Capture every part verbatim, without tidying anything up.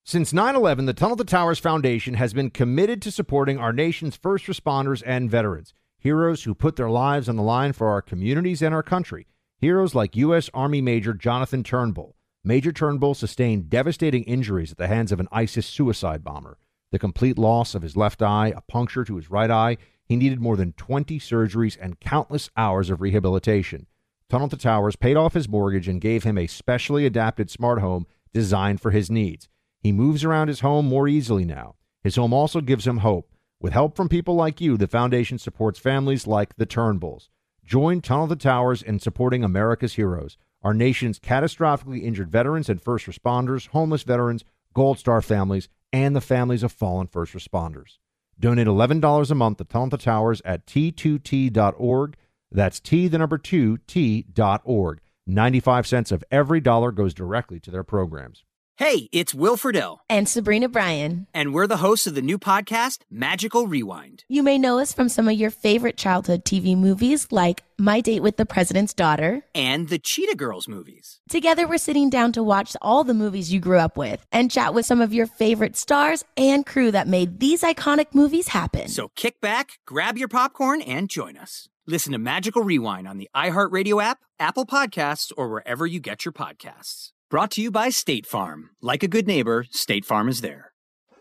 Since nine eleven, the Tunnel to Towers Foundation has been committed to supporting our nation's first responders and veterans, heroes who put their lives on the line for our communities and our country. Heroes like U S. Army Major Jonathan Turnbull. Major Turnbull sustained devastating injuries at the hands of an ISIS suicide bomber. The complete loss of his left eye, a puncture to his right eye. He needed more than twenty surgeries and countless hours of rehabilitation. Tunnel to Towers paid off his mortgage and gave him a specially adapted smart home designed for his needs. He moves around his home more easily now. His home also gives him hope. With help from people like you, the foundation supports families like the Turnbulls. Join Tunnel to Towers in supporting America's heroes, our nation's catastrophically injured veterans and first responders, homeless veterans, Gold Star families, and the families of fallen first responders. Donate eleven dollars a month to Tunnel to Towers at T two T dot org. That's T, the number two, T dot org. ninety-five cents of every dollar goes directly to their programs. Hey, it's Will Friedle. And Sabrina Bryan. And we're the hosts of the new podcast, Magical Rewind. You may know us from some of your favorite childhood T V movies like My Date with the President's Daughter. And the Cheetah Girls movies. Together, we're sitting down to watch all the movies you grew up with and chat with some of your favorite stars and crew that made these iconic movies happen. So kick back, grab your popcorn, and join us. Listen to Magical Rewind on the iHeartRadio app, Apple Podcasts, or wherever you get your podcasts. Brought to you by State Farm. Like a good neighbor, State Farm is there.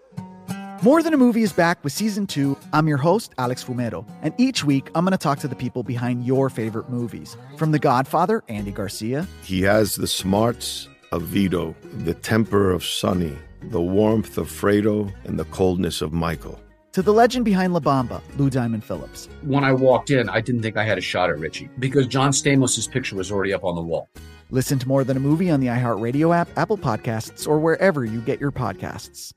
More Than a Movie is back with season two. I'm your host, Alex Fumero, and each week I'm going to talk to the people behind your favorite movies. From The Godfather, Andy Garcia. He has the smarts of Vito, the temper of Sonny, the warmth of Fredo, and the coldness of Michael. To the legend behind La Bamba, Lou Diamond Phillips. When I walked in, I didn't think I had a shot at Richie because John Stamos' picture was already up on the wall. Listen to More Than a Movie on the iHeartRadio app, Apple Podcasts, or wherever you get your podcasts.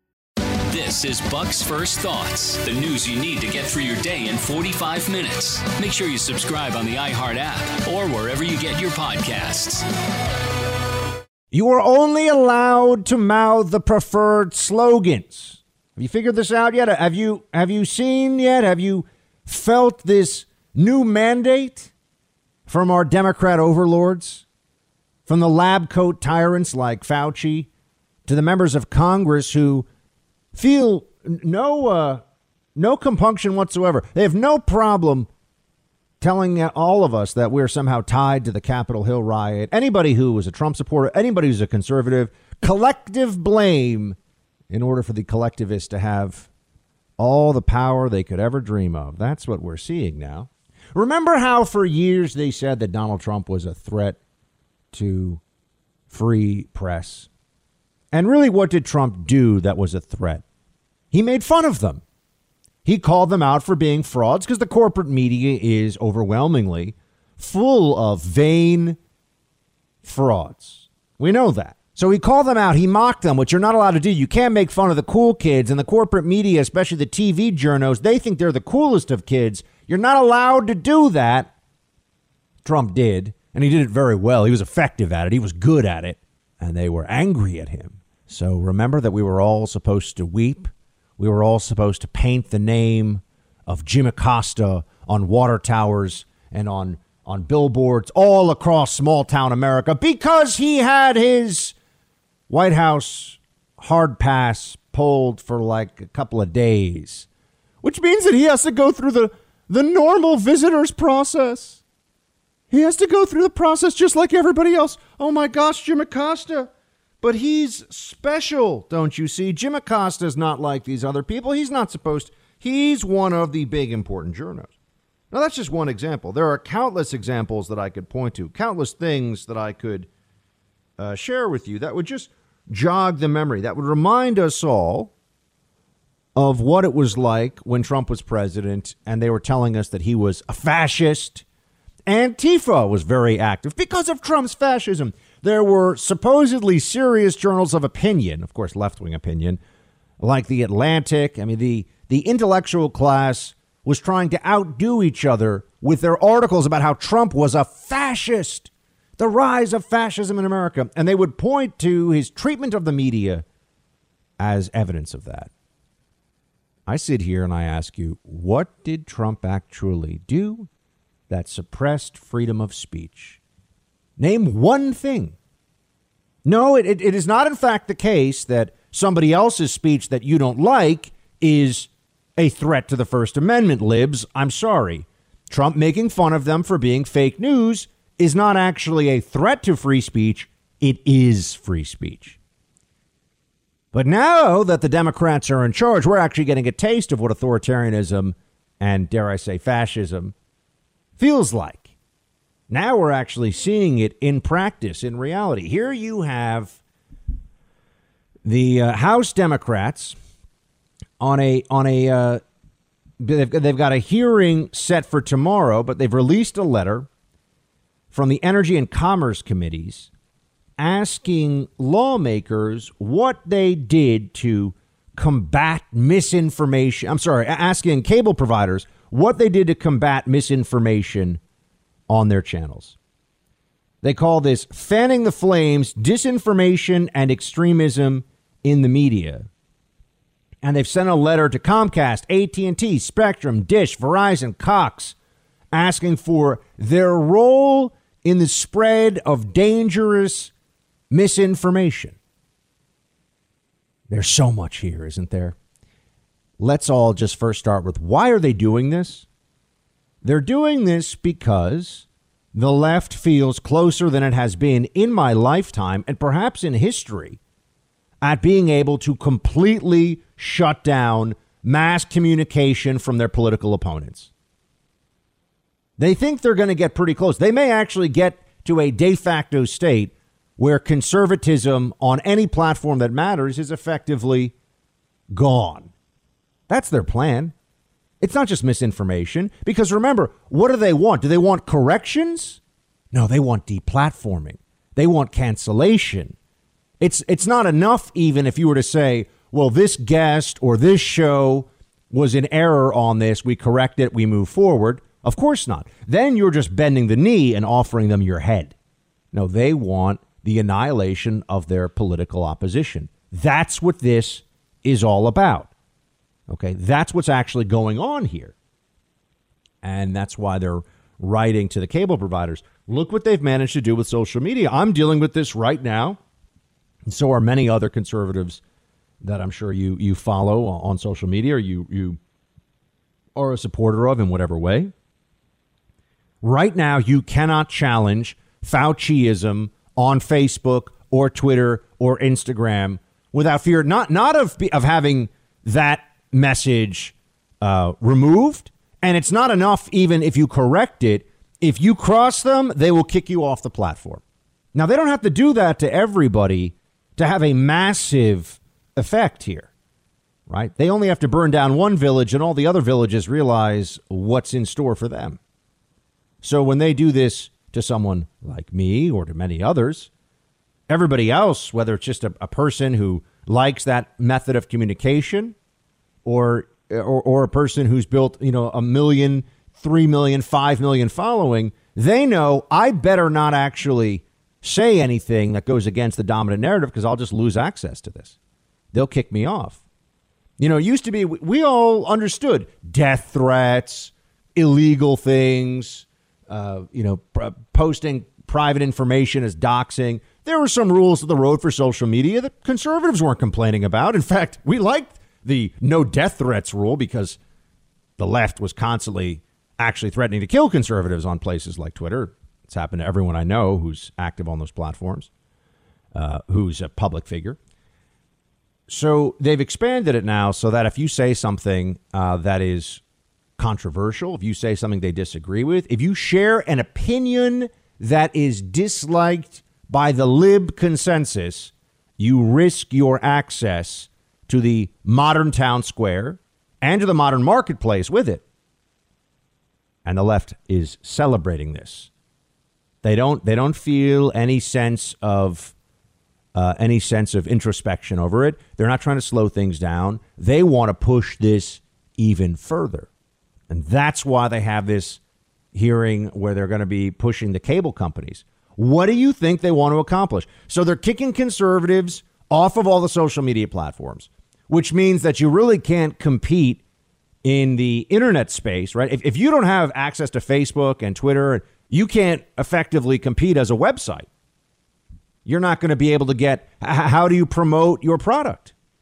This is Buck's First Thoughts, the news you need to get through your day in forty-five minutes. Make sure you subscribe on the iHeart app or wherever you get your podcasts. You are only allowed to mouth the preferred slogans. Have you figured this out yet? Have you have you seen yet? Have you felt this new mandate from our Democrat overlords? From the lab coat tyrants like Fauci to the members of Congress who feel no uh, no compunction whatsoever. They have no problem telling all of us that we're somehow tied to the Capitol Hill riot. Anybody who was a Trump supporter, anybody who's a conservative, collective blame in order for the collectivists to have all the power they could ever dream of. That's what we're seeing now. Remember how for years they said that Donald Trump was a threat to free press? And really, what did Trump do that was a threat? He made fun of them. He called them out for being frauds because the corporate media is overwhelmingly full of vain frauds. We know that. So he called them out. He mocked them, which you're not allowed to do. You can't make fun of the cool kids, and the corporate media, especially the T V journos, they think they're the coolest of kids. You're not allowed to do that. Trump did, and he did it very well. He was effective at it. He was good at it, and they were angry at him. So remember that we were all supposed to weep. We were all supposed to paint the name of Jim Acosta on water towers and on, on billboards all across small-town America because he had his White House hard pass pulled for like a couple of days, which means that he has to go through the, the normal visitors process. He has to go through the process just like everybody else. Oh, my gosh, Jim Acosta. But he's special, don't you see? Jim Acosta's not like these other people. He's not supposed to. He's one of the big important journos. Now, that's just one example. There are countless examples that I could point to, countless things that I could uh, share with you that would just jog the memory, that would remind us all of what it was like when Trump was president and they were telling us that he was a fascist. Antifa was very active because of Trump's fascism. There were supposedly serious journals of opinion, of course, left-wing opinion, like The Atlantic. I mean, the, the intellectual class was trying to outdo each other with their articles about how Trump was a fascist, the rise of fascism in America. And they would point to his treatment of the media as evidence of that. I sit here and I ask you, what did Trump actually do that suppressed freedom of speech? Name one thing. No, it, it, it is not, in fact, the case that somebody else's speech that you don't like is a threat to the First Amendment, libs. I'm sorry. Trump making fun of them for being fake news is not actually a threat to free speech. It is free speech. But now that the Democrats are in charge, we're actually getting a taste of what authoritarianism and, dare I say, fascism feels like. Now we're actually seeing it in practice, in reality. Here you have the uh, House Democrats on a on a uh, they've, they've got a hearing set for tomorrow, but they've released a letter from the Energy and Commerce Committees asking lawmakers what they did to combat misinformation. I'm sorry, asking cable providers what they did to combat misinformation on their channels. They call this fanning the flames, disinformation and extremism in the media. And they've sent a letter to Comcast, A T and T, Spectrum, Dish, Verizon, Cox, asking for their role in the spread of dangerous misinformation. There's so much here, isn't there? Let's all just first start with, why are they doing this? They're doing this because the left feels closer than it has been in my lifetime, and perhaps in history, at being able to completely shut down mass communication from their political opponents. They think they're going to get pretty close. They may actually get to a de facto state where conservatism on any platform that matters is effectively gone. That's their plan. It's not just misinformation, because remember, what do they want? Do they want corrections? No, they want deplatforming. They want cancellation. It's it's not enough even if you were to say, well, this guest or this show was in error on this. We correct it. We move forward. Of course not. Then you're just bending the knee and offering them your head. No, they want the annihilation of their political opposition. That's what this is all about. OK, that's what's actually going on here. And that's why they're writing to the cable providers. Look what they've managed to do with social media. I'm dealing with this right now. And so are many other conservatives that I'm sure you you follow on social media, or you you are a supporter of in whatever way. Right now, you cannot challenge Fauciism on Facebook or Twitter or Instagram without fear, not not of of having that message uh, removed. And it's not enough even if you correct it. If you cross them, they will kick you off the platform. Now, they don't have to do that to everybody to have a massive effect here, right? They only have to burn down one village and all the other villages realize what's in store for them. So when they do this to someone like me or to many others, everybody else, whether it's just a, a person who likes that method of communication or, or or a person who's built, you know, a million, three million, five million following, they know I better not actually say anything that goes against the dominant narrative because I'll just lose access to this. They'll kick me off. You know, it used to be we, we all understood death threats, illegal things, uh, you know, pr- posting private information as doxing. There were some rules of the road for social media that conservatives weren't complaining about. In fact, we liked the no death threats rule because the left was constantly actually threatening to kill conservatives on places like Twitter. It's happened to everyone I know who's active on those platforms, uh, who's a public figure. So they've expanded it now so that if you say something uh, that is controversial, if you say something they disagree with, if you share an opinion that is disliked by the lib consensus, you risk your access to the modern town square and to the modern marketplace with it. And the left is celebrating this. They don't they don't feel any sense of uh, any sense of introspection over it. They're not trying to slow things down. They want to push this even further. And that's why they have this hearing where they're going to be pushing the cable companies. What do you think they want to accomplish? So they're kicking conservatives off of all the social media platforms, which means that you really can't compete in the internet space, right? If, if you don't have access to Facebook and Twitter, you can't effectively compete as a website. You're not going to be able to get, how do you promote your product?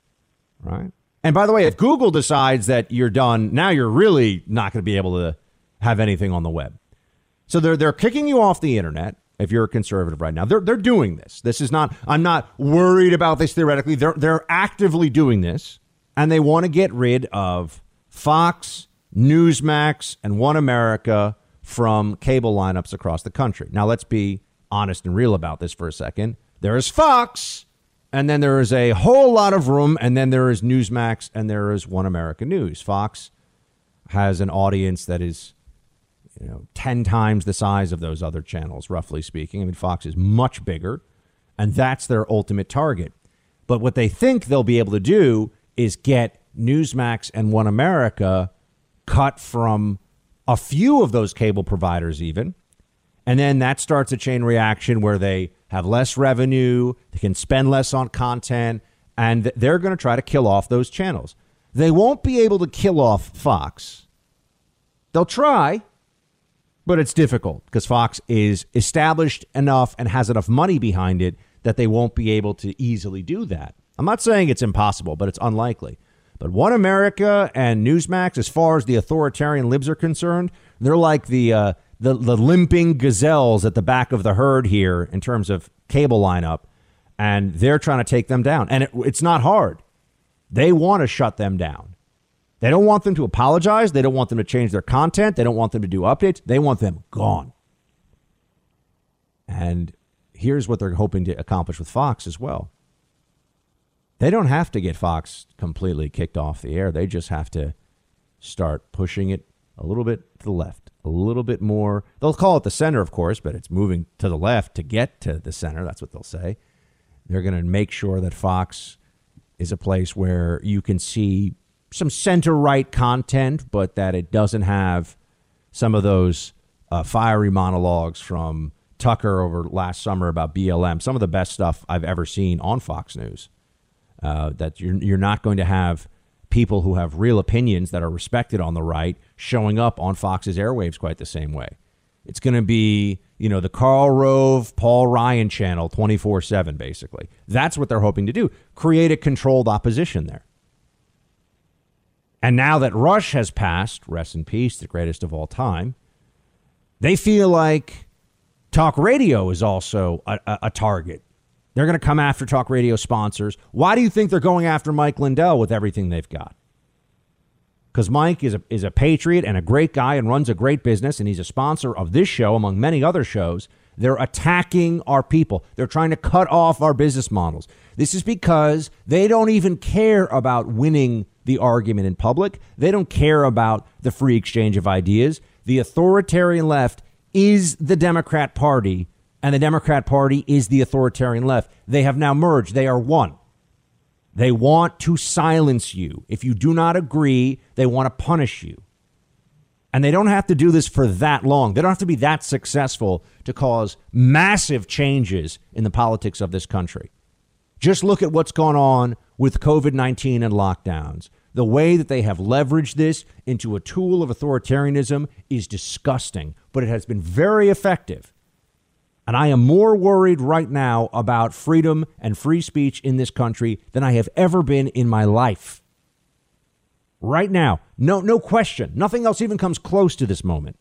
right? And by the way, if Google decides that you're done, now you're really not going to be able to have anything on the web. So they're they're kicking you off the internet if you're a conservative right now. They're they're doing this. This is not, I'm not worried about this theoretically. They're they're actively doing this, and they want to get rid of Fox, Newsmax, and One America from cable lineups across the country. Now, let's be honest and real about this for a second. There is Fox, and then there is a whole lot of room, and then there is Newsmax, and there is One America News. Fox has an audience that is, you know, ten times the size of those other channels, roughly speaking. I mean, Fox is much bigger, and that's their ultimate target. But what they think they'll be able to do is get Newsmax and One America cut from a few of those cable providers even. And then that starts a chain reaction where they have less revenue, they can spend less on content, and they're going to try to kill off those channels. They won't be able to kill off Fox. They'll try, but it's difficult because Fox is established enough and has enough money behind it that they won't be able to easily do that. I'm not saying it's impossible, but it's unlikely. But One America and Newsmax, as far as the authoritarian libs are concerned, they're like the uh, the, the limping gazelles at the back of the herd here in terms of cable lineup, and they're trying to take them down. And it, it's not hard. They want to shut them down. They don't want them to apologize. They don't want them to change their content. They don't want them to do updates. They want them gone. And here's what they're hoping to accomplish with Fox as well. They don't have to get Fox completely kicked off the air. They just have to start pushing it a little bit to the left, a little bit more. They'll call it the center, of course, but it's moving to the left to get to the center. That's what they'll say. They're going to make sure that Fox is a place where you can see some center-right content, but that it doesn't have some of those uh, fiery monologues from Tucker over last summer about B L M. Some of the best stuff I've ever seen on Fox News. Uh, that you're you're not going to have people who have real opinions that are respected on the right showing up on Fox's airwaves quite the same way. It's going to be, you know, the Karl Rove, Paul Ryan channel twenty-four seven, basically. That's what they're hoping to do. Create a controlled opposition there. And now that Rush has passed, rest in peace, the greatest of all time, they feel like talk radio is also a, a, a target. They're going to come after talk radio sponsors. Why do you think they're going after Mike Lindell with everything they've got? Because Mike is a, is a patriot and a great guy and runs a great business, and he's a sponsor of this show, among many other shows. They're attacking our people. They're trying to cut off our business models. This is because they don't even care about winning the argument in public. They don't care about the free exchange of ideas. The authoritarian left is the Democrat Party, and the Democrat Party is the authoritarian left. They have now merged. They are one. They want to silence you. If you do not agree, they want to punish you. And they don't have to do this for that long. They don't have to be that successful to cause massive changes in the politics of this country. Just look at what's gone on with COVID nineteen and lockdowns. The way that they have leveraged this into a tool of authoritarianism is disgusting, but it has been very effective. And I am more worried right now about freedom and free speech in this country than I have ever been in my life. Right now, no, no question. Nothing else even comes close to this moment.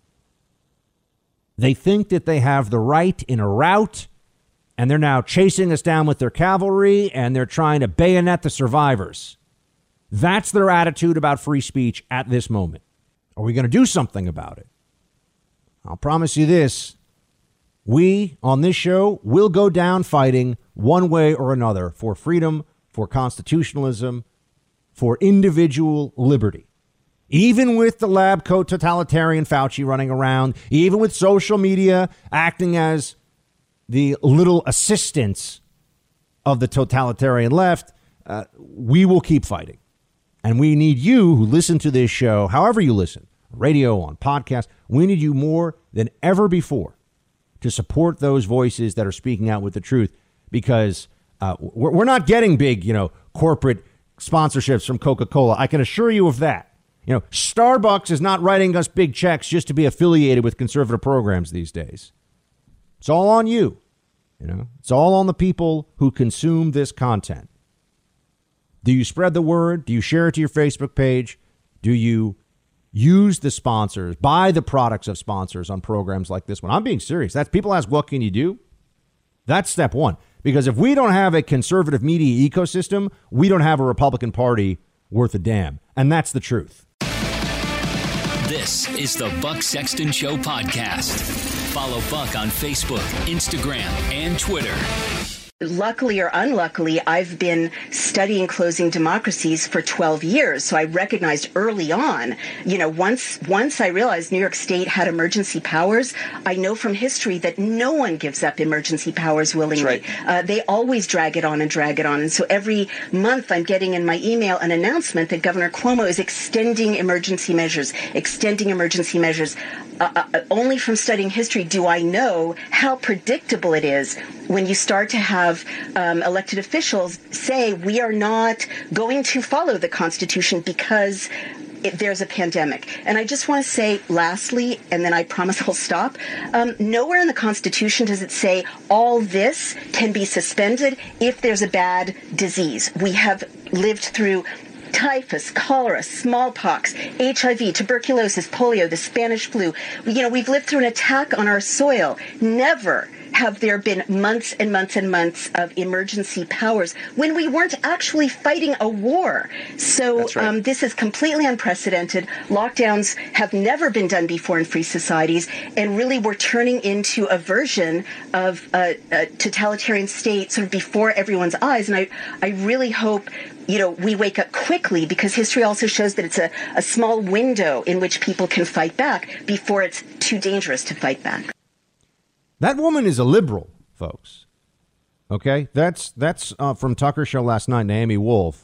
They think that they have the right in a rout, and they're now chasing us down with their cavalry, and they're trying to bayonet the survivors. That's their attitude about free speech at this moment. Are we going to do something about it? I'll promise you this. We, on this show, will go down fighting one way or another for freedom, for constitutionalism, for individual liberty. Even with the lab coat totalitarian Fauci running around, even with social media acting as the little assistants of the totalitarian left, uh, we will keep fighting. And we need you who listen to this show, however you listen, radio, on podcast, we need you more than ever before to support those voices that are speaking out with the truth, because uh, we're, we're not getting big, you know, corporate sponsorships from Coca-Cola. I can assure you of that. You know, Starbucks is not writing us big checks just to be affiliated with conservative programs these days. It's all on you. You know, it's all on the people who consume this content. Do you spread the word? Do you share it to your Facebook page? Do you use the sponsors, buy the products of sponsors on programs like this one? I'm being serious. That's people ask, what can you do? That's step one. Because if we don't have a conservative media ecosystem, we don't have a Republican Party worth a damn. And that's the truth. This is the Buck Sexton Show podcast. Follow Buck on Facebook, Instagram, and Twitter. Luckily or unluckily, I've been studying closing democracies for twelve years. So I recognized early on, you know, once once I realized New York State had emergency powers, I know from history that no one gives up emergency powers willingly. Right. Uh, they always drag it on and drag it on. And so every month I'm getting in my email an announcement that Governor Cuomo is extending emergency measures, extending emergency measures. Uh, uh, only from studying history do I know how predictable it is when you start to have um, elected officials say we are not going to follow the Constitution because it, there's a pandemic. And I just want to say lastly, and then I promise I'll stop, um, nowhere in the Constitution does it say all this can be suspended if there's a bad disease. We have lived through typhus, cholera, smallpox, H I V, tuberculosis, polio, the Spanish flu. You know, we've lived through an attack on our soil. Never have there been months and months and months of emergency powers when we weren't actually fighting a war. So right. um, this is completely unprecedented. Lockdowns have never been done before in free societies, and really we're turning into a version of a, a totalitarian state sort of before everyone's eyes. And I, I really hope you know, we wake up quickly, because history also shows that it's a, a small window in which people can fight back before it's too dangerous to fight back. That woman is a liberal, folks. OK, that's that's uh, from Tucker Show last night, Naomi Wolf.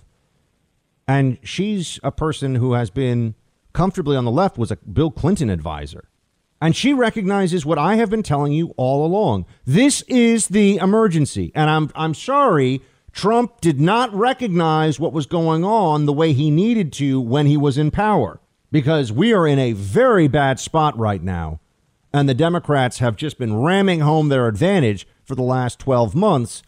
And she's a person who has been comfortably on the left, was a Bill Clinton advisor. And she recognizes what I have been telling you all along. This is the emergency. And I'm I'm sorry. Trump did not recognize what was going on the way he needed to when he was in power, because we are in a very bad spot right now. And the Democrats have just been ramming home their advantage for the last twelve months,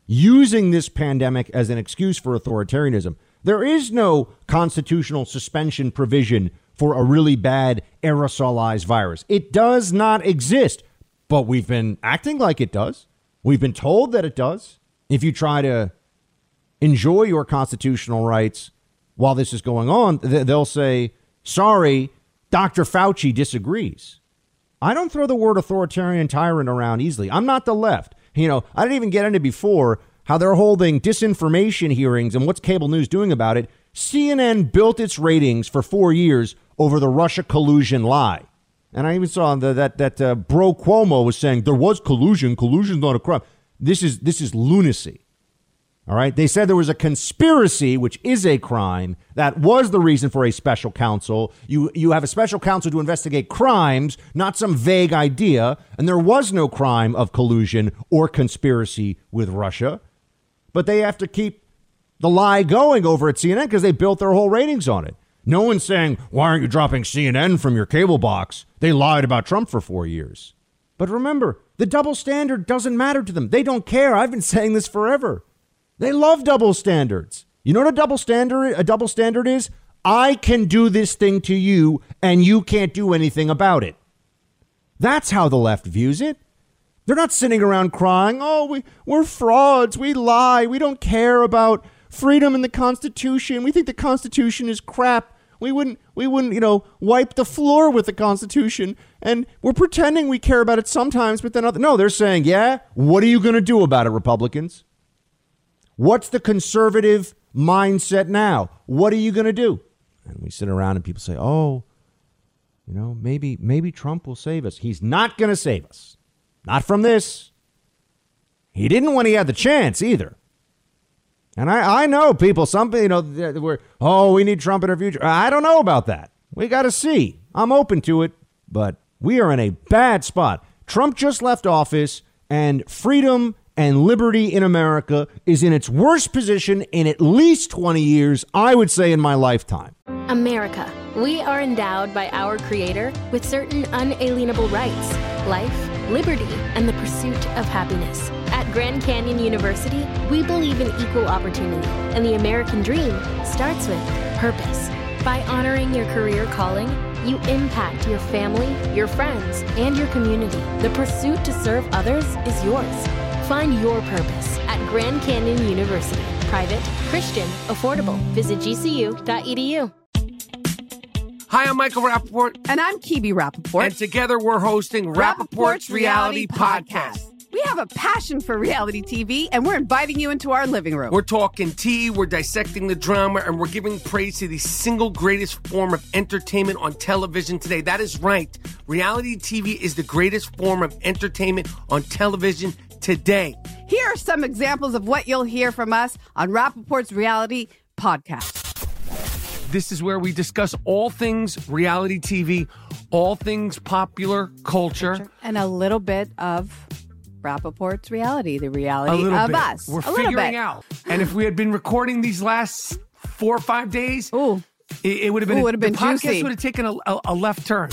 using this pandemic as an excuse for authoritarianism. There is no constitutional suspension provision for a really bad aerosolized virus. It does not exist, but we've been acting like it does. We've been told that it does. If you try to enjoy your constitutional rights while this is going on, they'll say, sorry, Doctor Fauci disagrees. I don't throw the word authoritarian tyrant around easily. I'm not the left. You know, I didn't even get into before how they're holding disinformation hearings and what's cable news doing about it. C N N built its ratings for four years over the Russia collusion lie. And I even saw the, that that uh, Bro Cuomo was saying there was collusion. Collusion's not a crime. This is this is lunacy. All right. They said there was a conspiracy, which is a crime. That was the reason for a special counsel. You you have a special counsel to investigate crimes, not some vague idea. And there was no crime of collusion or conspiracy with Russia. But they have to keep the lie going over at C N N because they built their whole ratings on it. No one's saying, why aren't you dropping C N N from your cable box? They lied about Trump for four years. But remember, the double standard doesn't matter to them. They don't care. I've been saying this forever. They love double standards. You know what a double standard a double standard is? I can do this thing to you and you can't do anything about it. That's how the left views it. They're not sitting around crying, oh, we, we're frauds, we lie, we don't care about freedom and the Constitution. We think the Constitution is crap. We wouldn't, we wouldn't, you know, wipe the floor with the Constitution. And we're pretending we care about it sometimes, but then other, no, they're saying, yeah, what are you going to do about it, Republicans? What's the conservative mindset now? What are you going to do? And we sit around and people say, oh, you know, maybe maybe Trump will save us. He's not going to save us. Not from this. He didn't when he had the chance either. And I, I know people, some, you know, we're, oh, we need Trump in our future. I don't know about that. We got to see. I'm open to it, but we are in a bad spot. Trump just left office, and freedom and liberty in America is in its worst position in at least twenty years, I would say in my lifetime. America. We are endowed by our Creator with certain unalienable rights: life, liberty, and the pursuit of happiness. At Grand Canyon University, we believe in equal opportunity, and the American dream starts with purpose. By honoring your career calling, you impact your family, your friends, and your community. The pursuit to serve others is yours. Find your purpose at Grand Canyon University. Private, Christian, affordable. Visit G C U dot E D U. Hi, I'm Michael Rappaport. And I'm Kibi Rappaport. And together we're hosting Rappaport's, Rappaport's Reality, Reality Podcast. Podcast. We have a passion for reality T V, and we're inviting you into our living room. We're talking tea, we're dissecting the drama, and we're giving praise to the single greatest form of entertainment on television today. That is right. Reality T V is the greatest form of entertainment on television today. Here are some examples of what you'll hear from us on Rappaport's Reality Podcast. This is where we discuss all things reality T V, all things popular culture. And a little bit of Rappaport's reality, the reality of bit. us. We're a figuring out. And if we had been recording these last four or five days, Ooh. it, it would have been, Ooh, would have been the podcast juicy. would have taken a, a, a left turn.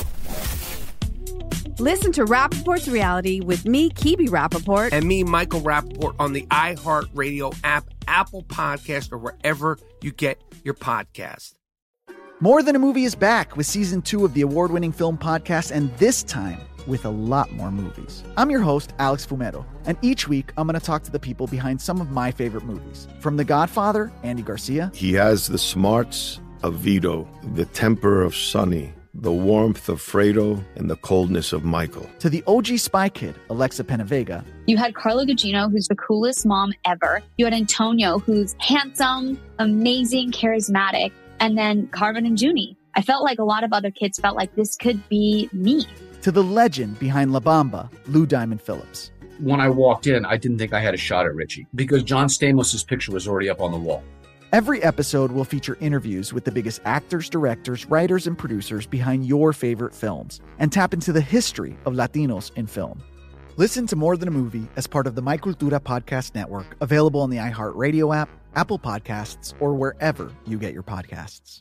Listen to Rappaport's Reality with me, Kibi Rappaport. And me, Michael Rappaport, on the iHeartRadio app, Apple Podcast, or wherever you get your podcast. More Than a Movie is back with season two of the award-winning film podcast, and this time with a lot more movies. I'm your host, Alex Fumero, and each week I'm going to talk to the people behind some of my favorite movies. From The Godfather, Andy Garcia. He has the smarts of Vito, the temper of Sonny, the warmth of Fredo, and the coldness of Michael. To the O G Spy Kid, Alexa Penavega. You had Carla Gugino, who's the coolest mom ever. You had Antonio, who's handsome, amazing, charismatic. And then Carmen and Junie. I felt like a lot of other kids felt like this could be me. To the legend behind La Bamba, Lou Diamond Phillips. When I walked in, I didn't think I had a shot at Richie because John Stamos' picture was already up on the wall. Every episode will feature interviews with the biggest actors, directors, writers, and producers behind your favorite films and tap into the history of Latinos in film. Listen to More Than a Movie as part of the My Cultura Podcast Network, available on the iHeartRadio app, Apple Podcasts, or wherever you get your podcasts.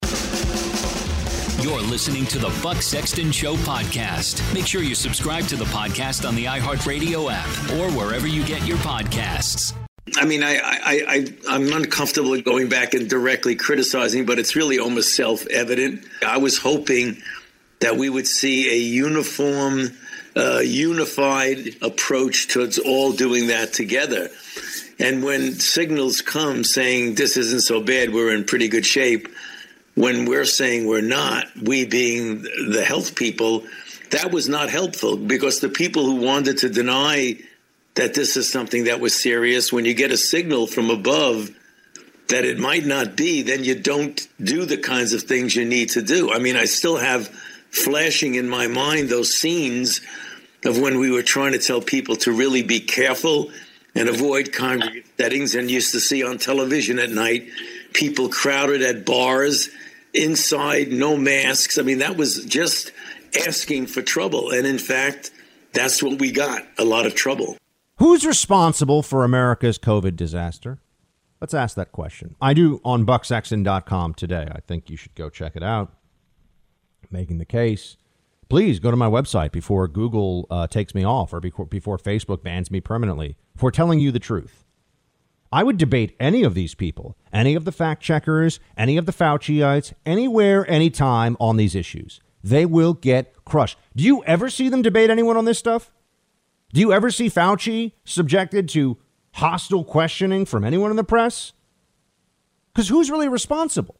You're listening to the Buck Sexton Show podcast. Make sure you subscribe to the podcast on the iHeartRadio app or wherever you get your podcasts. I mean, I, I, I, I'm uncomfortable going back and directly criticizing, but it's really almost self-evident. I was hoping that we would see a uniform, uh, unified approach towards all doing that together. And when signals come saying this isn't so bad, we're in pretty good shape, when we're saying we're not, we being the health people, that was not helpful because the people who wanted to deny that this is something that was serious, when you get a signal from above that it might not be, then you don't do the kinds of things you need to do. I mean, I still have flashing in my mind those scenes of when we were trying to tell people to really be careful and avoid congregate settings, and used to see on television at night people crowded at bars, inside, no masks. I mean, that was just asking for trouble. And in fact, that's what we got, a lot of trouble. Who's responsible for America's COVID disaster? Let's ask that question. I do on buck sexton dot com today. I think you should go check it out. Making the case. Please go to my website before Google uh, takes me off or before, before Facebook bans me permanently for telling you the truth. I would debate any of these people, any of the fact checkers, any of the Fauciites, anywhere, anytime on these issues. They will get crushed. Do you ever see them debate anyone on this stuff? Do you ever see Fauci subjected to hostile questioning from anyone in the press? Because who's really responsible?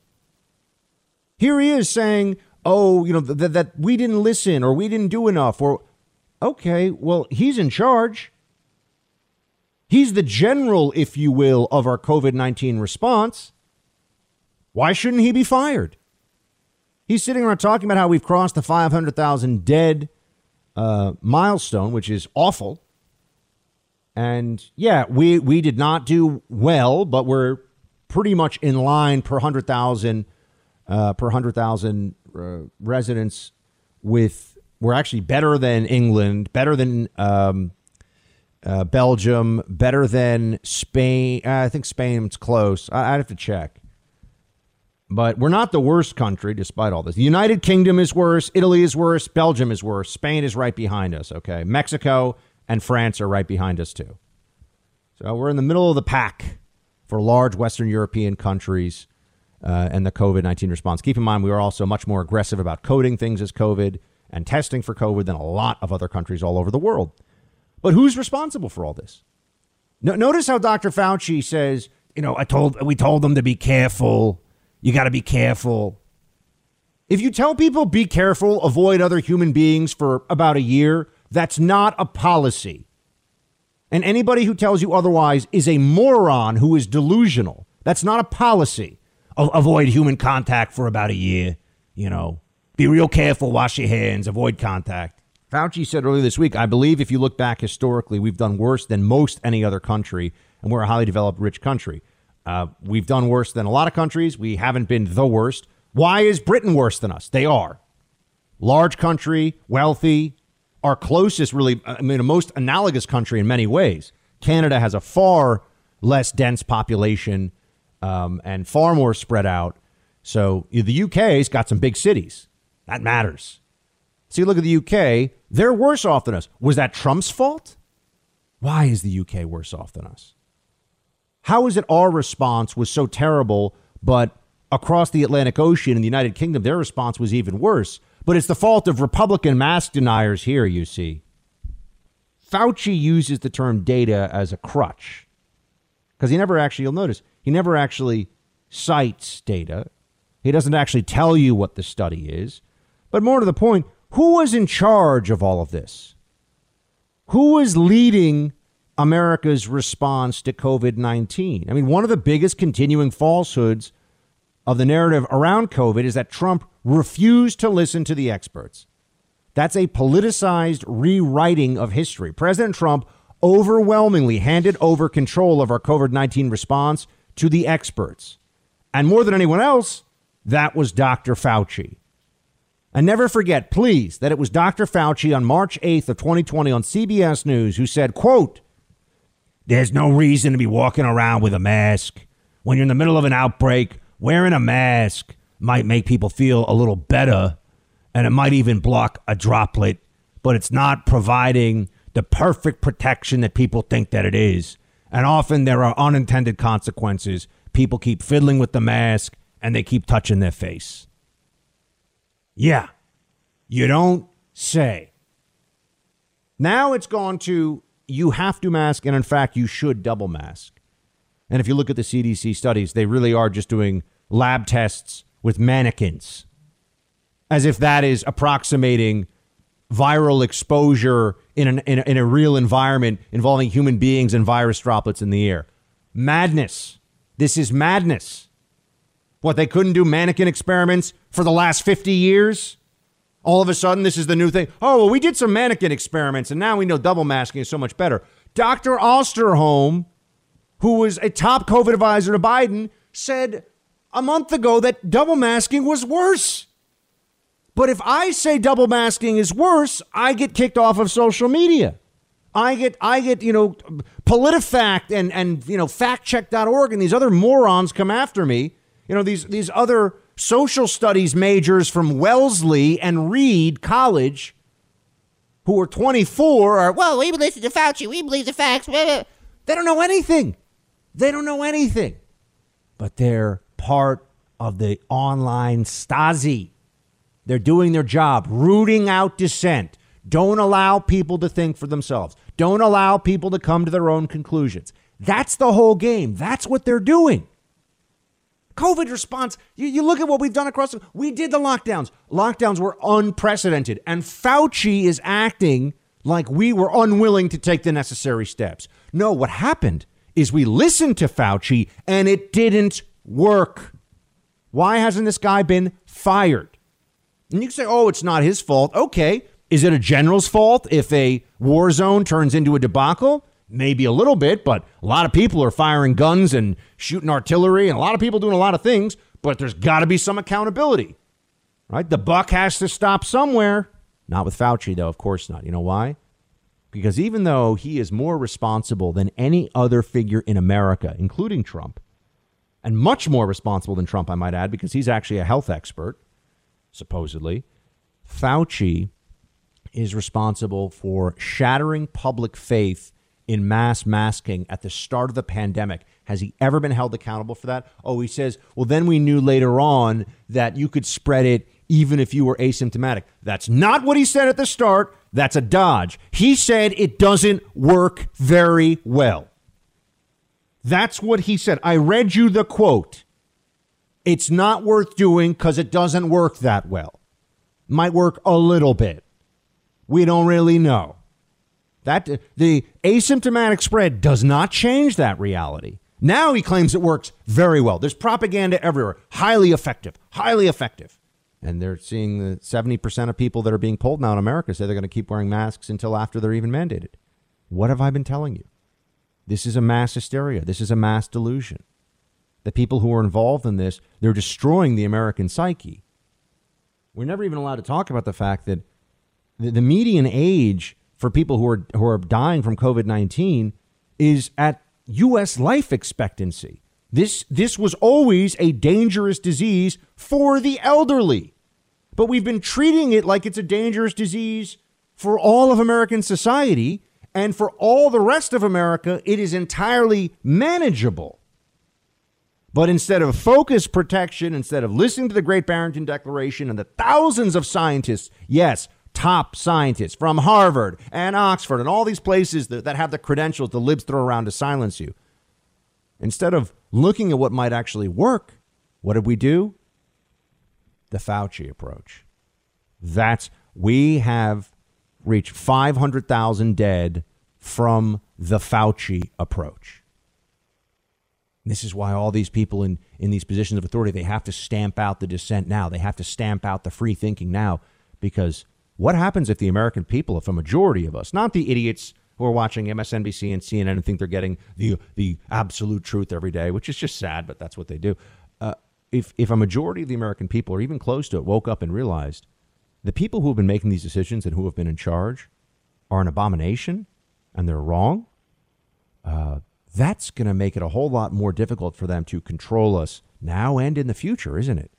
Here he is saying, oh, you know, th- th- that we didn't listen or we didn't do enough. Or, okay, well, he's in charge. He's the general, if you will, of our COVID nineteen response. Why shouldn't he be fired? He's sitting around talking about how we've crossed the five hundred thousand dead uh, milestone, which is awful. And yeah, we, we did not do well, but we're pretty much in line per one hundred thousand uh, per one hundred thousand uh, residents with, we're actually better than England, better than um, uh, Belgium, better than Spain. Uh, I think Spain's close. I, I'd have to check. But we're not the worst country, despite all this. The United Kingdom is worse. Italy is worse. Belgium is worse. Spain is right behind us. OK, Mexico, and France are right behind us, too. So we're in the middle of the pack for large Western European countries uh, and the COVID nineteen response. Keep in mind, we are also much more aggressive about coding things as COVID and testing for COVID than a lot of other countries all over the world. But who's responsible for all this? No, notice how Doctor Fauci says, you know, I told we told them to be careful. You got to be careful. If you tell people be careful, avoid other human beings for about a year, that's not a policy. And anybody who tells you otherwise is a moron who is delusional. That's not a policy. O- avoid human contact for about a year. You know, be real careful, wash your hands, avoid contact. Fauci said earlier this week, I believe if you look back historically, we've done worse than most any other country, and we're a highly developed, rich country. Uh, we've done worse than a lot of countries. We haven't been the worst. Why is Britain worse than us? They are. Large country, wealthy, our closest, really, I mean, the most analogous country in many ways. Canada has a far less dense population um, and far more spread out. So the U K's got some big cities. That matters. So you look at the U K, they're worse off than us. Was that Trump's fault? Why is the U K worse off than us? How is it our response was so terrible, but across the Atlantic Ocean in the United Kingdom, their response was even worse? But it's the fault of Republican mask deniers here, you see. Fauci uses the term data as a crutch because he never actually, you'll notice, he never actually cites data. He doesn't actually tell you what the study is. But more to the point, who was in charge of all of this? Who was leading America's response to COVID nineteen? I mean, one of the biggest continuing falsehoods of the narrative around COVID is that Trump refused to listen to the experts. That's a politicized rewriting of history. President Trump overwhelmingly handed over control of our COVID nineteen response to the experts. And more than anyone else, that was Doctor Fauci. And never forget, please, that it was Doctor Fauci on March eighth of twenty twenty on C B S News who said, quote, "There's no reason to be walking around with a mask. When you're in the middle of an outbreak, wearing a mask might make people feel a little better, and it might even block a droplet, but it's not providing the perfect protection that people think that it is. And often there are unintended consequences. People keep fiddling with the mask and they keep touching their face." Yeah, you don't say. Now it's gone to you have to mask, and in fact, you should double mask. And if you look at the C D C studies, they really are just doing lab tests with mannequins, as if that is approximating viral exposure in, an, in, a, in a real environment involving human beings and virus droplets in the air. Madness. This is madness. What, they couldn't do mannequin experiments for the last fifty years? All of a sudden, this is the new thing. Oh, well, we did some mannequin experiments, and now we know double masking is so much better. Doctor Osterholm, who was a top COVID advisor to Biden, said a month ago that double masking was worse. But if I say double masking is worse, I get kicked off of social media. I get, I get, you know, PolitiFact and, and you know, fact check dot org and these other morons come after me. You know, these, these other social studies majors from Wellesley and Reed College who are twenty-four are, well, we listen to Fauci. We believe the facts. They don't know anything. They don't know anything. But they're part of the online Stasi. They're doing their job, rooting out dissent. Don't allow people to think for themselves. Don't allow people to come to their own conclusions. That's the whole game. That's what they're doing. COVID response, you, you look at what we've done across, the, we did the lockdowns. Lockdowns were unprecedented. And Fauci is acting like we were unwilling to take the necessary steps. No, what happened is we listened to Fauci and it didn't work. Why hasn't this guy been fired? And you can say, oh, it's not his fault. OK, is it a general's fault if a war zone turns into a debacle? Maybe a little bit, but a lot of people are firing guns and shooting artillery and a lot of people doing a lot of things. But there's got to be some accountability, right? The buck has to stop somewhere. Not with Fauci, though. Of course not. You know why? Because even though he is more responsible than any other figure in America, including Trump, and much more responsible than Trump, I might add, because he's actually a health expert, supposedly, Fauci is responsible for shattering public faith in mass masking at the start of the pandemic. Has he ever been held accountable for that? Oh, he says, well, then we knew later on that you could spread it even if you were asymptomatic. That's not what he said at the start. That's a dodge. He said it doesn't work very well. That's what he said. I read you the quote. It's not worth doing because it doesn't work that well. Might work a little bit. We don't really know. That the asymptomatic spread does not change that reality. Now he claims it works very well. There's propaganda everywhere. Highly effective. Highly effective. And they're seeing the seventy percent of people that are being polled now in America say they're going to keep wearing masks until after they're even mandated. What have I been telling you? This is a mass hysteria. This is a mass delusion. The people who are involved in this, they're destroying the American psyche. We're never even allowed to talk about the fact that the, the median age for people who are who are dying from COVID nineteen is at U S life expectancy. This this was always a dangerous disease for the elderly. But we've been treating it like it's a dangerous disease for all of American society. And for all the rest of America, it is entirely manageable. But instead of focused protection, instead of listening to the Great Barrington Declaration and the thousands of scientists, yes, top scientists from Harvard and Oxford and all these places that, that have the credentials the libs throw around to silence you, instead of looking at what might actually work, what did we do? The Fauci approach. That's, we have reached five hundred thousand dead from the Fauci approach. This is why all these people in, in these positions of authority, they have to stamp out the dissent now. They have to stamp out the free thinking now, because what happens if the American people, if a majority of us, not the idiots who are watching M S N B C and C N N and think they're getting the the absolute truth every day, which is just sad, but that's what they do. Uh, if if a majority of the American people, or even close to it, woke up and realized the people who have been making these decisions and who have been in charge are an abomination and they're wrong, uh, that's going to make it a whole lot more difficult for them to control us now and in the future, isn't it?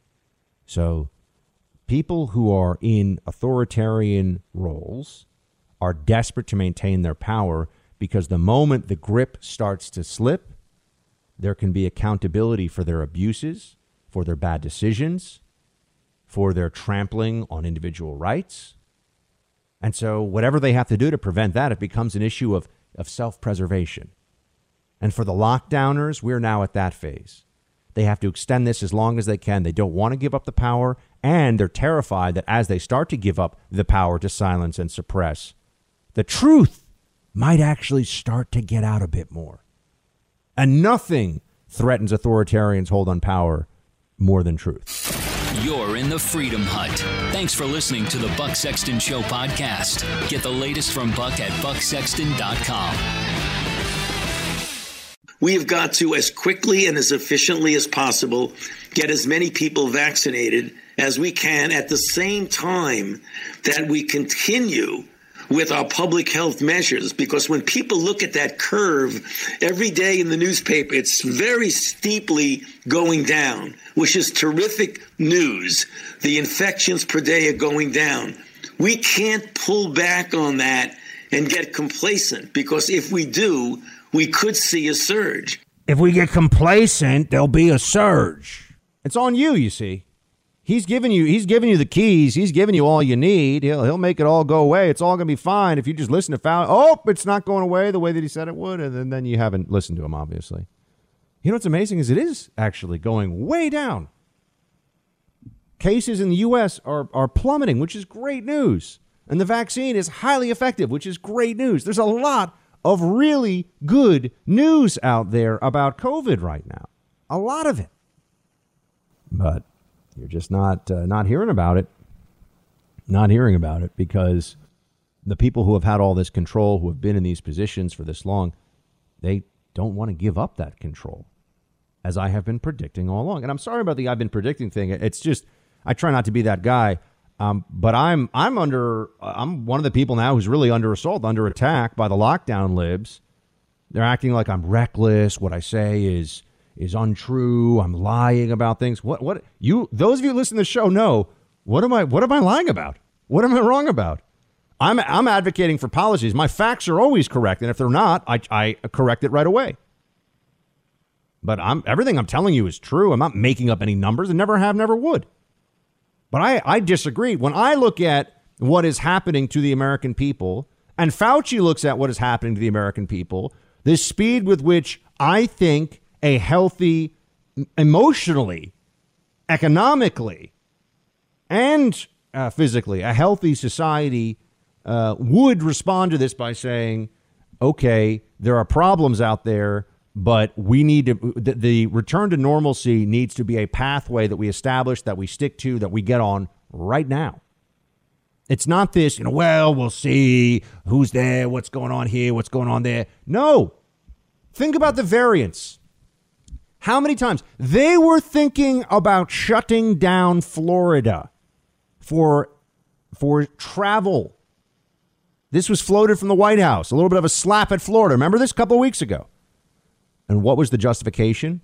So people who are in authoritarian roles are desperate to maintain their power, because the moment the grip starts to slip, there can be accountability for their abuses, for their bad decisions, for their trampling on individual rights. And so whatever they have to do to prevent that, it becomes an issue of, of self-preservation. And for the lockdowners, we're now at that phase. They have to extend this as long as they can. They don't want to give up the power, and they're terrified that as they start to give up the power to silence and suppress, the truth might actually start to get out a bit more. And nothing threatens authoritarians' hold on power more than truth. You're in the Freedom Hut. Thanks for listening to the Buck Sexton Show podcast. Get the latest from Buck at buck sexton dot com. We have got to, as quickly and as efficiently as possible, get as many people vaccinated as we can at the same time that we continue with our public health measures. Because when people look at that curve every day in the newspaper, it's very steeply going down, which is terrific news. The infections per day are going down. We can't pull back on that and get complacent, because if we do, we could see a surge. If we get complacent, there'll be a surge. It's on you, you see. He's giving you he's giving you the keys. He's giving you all you need. He'll he'll make it all go away. It's all going to be fine if you just listen to Fauci. Oh, it's not going away the way that he said it would. And then, then you haven't listened to him, obviously. You know what's amazing is it is actually going way down. Cases in the U S are, are plummeting, which is great news. And the vaccine is highly effective, which is great news. There's a lot of really good news out there about COVID right now. A lot of it. But you're just not uh, not hearing about it. Not hearing about it because the people who have had all this control, who have been in these positions for this long, they don't want to give up that control, as I have been predicting all along. And I'm sorry about the I've been predicting thing. It's just, I try not to be that guy. Um, but I'm I'm under I'm one of the people now who's really under assault, under attack by the lockdown libs. They're acting like I'm reckless. What I say is is untrue. I'm lying about things. What what you those of you who listen to the show know, what am I what am I lying about? What am I wrong about? I'm I'm advocating for policies. My facts are always correct, and if they're not, I, I correct it right away. But I'm everything I'm telling you is true. I'm not making up any numbers, and never have, never would. But I, I disagree. When I look at what is happening to the American people, and Fauci looks at what is happening to the American people, the speed with which I think a healthy, emotionally, economically, and uh, physically, a healthy society uh, would respond to this by saying, okay, there are problems out there, but we need to, the, the return to normalcy needs to be a pathway that we establish, that we stick to, that we get on right now. It's not this, you know, well, we'll see who's there, what's going on here, what's going on there. No. Think about the variants. How many times they were thinking about shutting down Florida for, for travel. This was floated from the White House, a little bit of a slap at Florida. Remember this a couple of weeks ago? And what was the justification?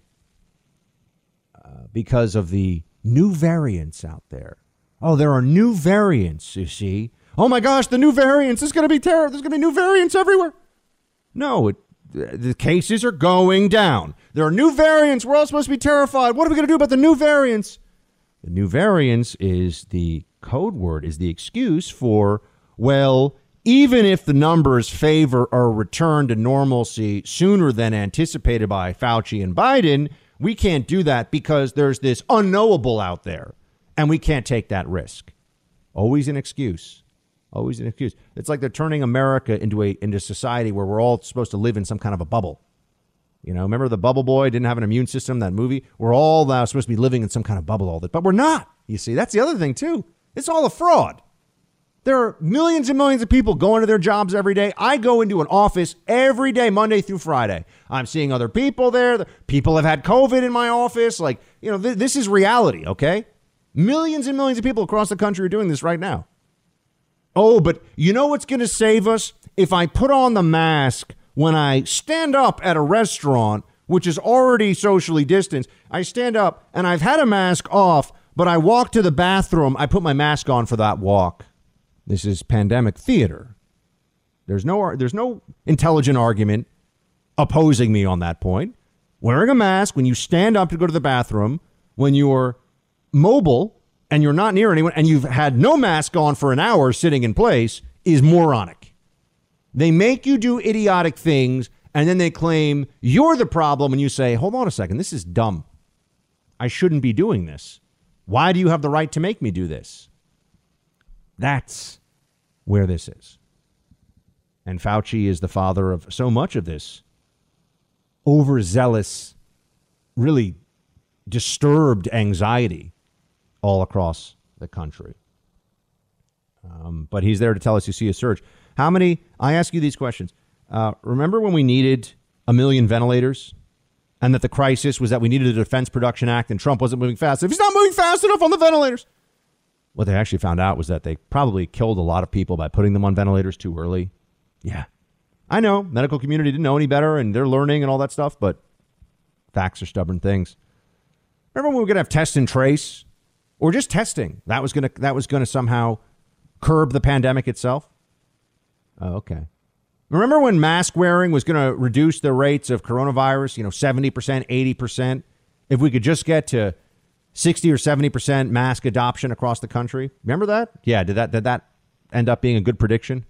Uh, because of the new variants out there. Oh, there are new variants, you see. Oh, my gosh, the new variants. There's going to be terror. There's going to be new variants everywhere. No, it, the cases are going down. There are new variants. We're all supposed to be terrified. What are we going to do about the new variants? The new variants is the code word, is the excuse for, well, even if the numbers favor a return to normalcy sooner than anticipated by Fauci and Biden, we can't do that because there's this unknowable out there. And we can't take that risk. Always an excuse. Always an excuse. It's like they're turning America into a into society where we're all supposed to live in some kind of a bubble. You know, remember the Bubble Boy didn't have an immune system, that movie? We're all now supposed to be living in some kind of bubble all the time. But we're not. You see, that's the other thing, too. It's all a fraud. There are millions and millions of people going to their jobs every day. I go into an office every day, Monday through Friday. I'm seeing other people there. People have had COVID in my office. Like, you know, th- this is reality, okay? Millions and millions of people across the country are doing this right now. Oh, but you know what's going to save us? If I put on the mask when I stand up at a restaurant, which is already socially distanced, I stand up and I've had a mask off, but I walk to the bathroom. I put my mask on for that walk. This is pandemic theater. There's no, there's no intelligent argument opposing me on that point. Wearing a mask when you stand up to go to the bathroom, when you're mobile and you're not near anyone and you've had no mask on for an hour sitting in place, is moronic. They make you do idiotic things and then they claim you're the problem and you say, hold on a second, this is dumb. I shouldn't be doing this. Why do you have the right to make me do this? That's where this is. And Fauci is the father of so much of this overzealous, really disturbed anxiety all across the country. Um, but he's there to tell us you see a surge. How many? I ask you these questions. Uh, remember when we needed a million ventilators and that the crisis was that we needed a Defense Production Act and Trump wasn't moving fast? If he's not moving fast enough on the ventilators. What they actually found out was that they probably killed a lot of people by putting them on ventilators too early. Yeah, I know. Medical community didn't know any better and they're learning and all that stuff. But facts are stubborn things. Remember when we were going to have test and trace, or just testing? That was going to that was going to somehow curb the pandemic itself. Oh, OK. Remember when mask wearing was going to reduce the rates of coronavirus, you know, seventy percent, eighty percent? If we could just get to sixty or seventy percent mask adoption across the country. Remember that? Yeah. Did that did that end up being a good prediction?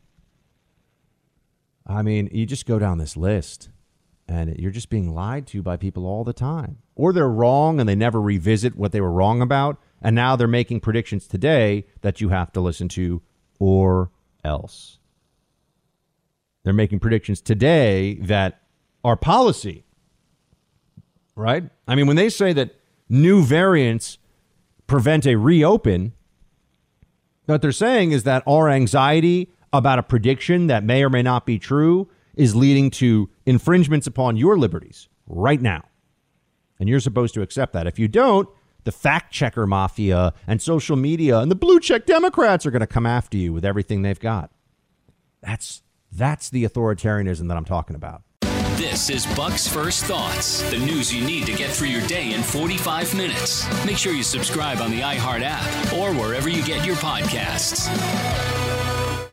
I mean, you just go down this list and you're just being lied to by people all the time, or they're wrong and they never revisit what they were wrong about. And now they're making predictions today that you have to listen to, or else. They're making predictions today that are policy. Right? I mean, when they say that new variants prevent a reopen, what they're saying is that our anxiety about a prediction that may or may not be true is leading to infringements upon your liberties right now. And you're supposed to accept that. If you don't, the fact checker mafia and social media and the blue check Democrats are going to come after you with everything they've got. That's that's the authoritarianism that I'm talking about. This is Buck's First Thoughts, the news you need to get through your day in forty-five minutes. Make sure you subscribe on the iHeart app or wherever you get your podcasts.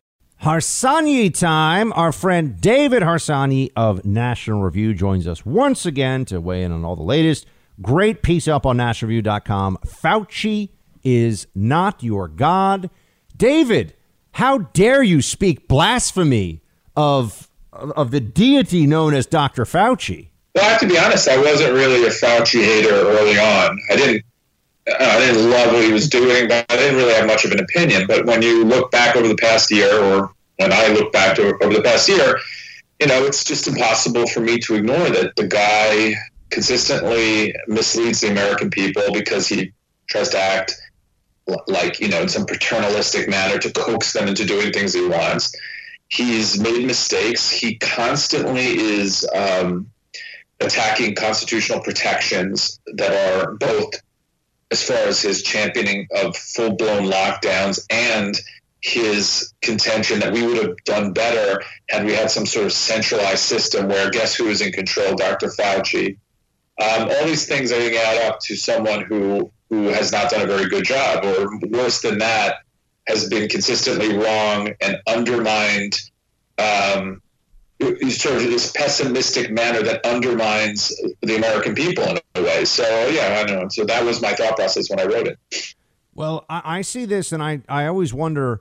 Harsanyi time. Our friend David Harsanyi of National Review joins us once again to weigh in on all the latest. Great piece up on national review dot com. Fauci is not your God. David, how dare you speak blasphemy of of the deity known as Doctor Fauci? Well, I have to be honest. I wasn't really a Fauci hater early on. I didn't. I didn't love what he was doing, but I didn't really have much of an opinion. But when you look back over the past year, or when I look back to, over the past year, you know, it's just impossible for me to ignore that the guy consistently misleads the American people because he tries to act like, you know, in some paternalistic manner to coax them into doing things he wants. He's made mistakes. He constantly is um, attacking constitutional protections that are both as far as his championing of full-blown lockdowns and his contention that we would have done better had we had some sort of centralized system where guess who is in control? Doctor Fauci. Um, all these things I think add up to someone who, who has not done a very good job, or worse than that, has been consistently wrong and undermined um, sort of this pessimistic manner that undermines the American people in a way. So, yeah, I know. So that was my thought process when I wrote it. Well, I, I see this, and I, I always wonder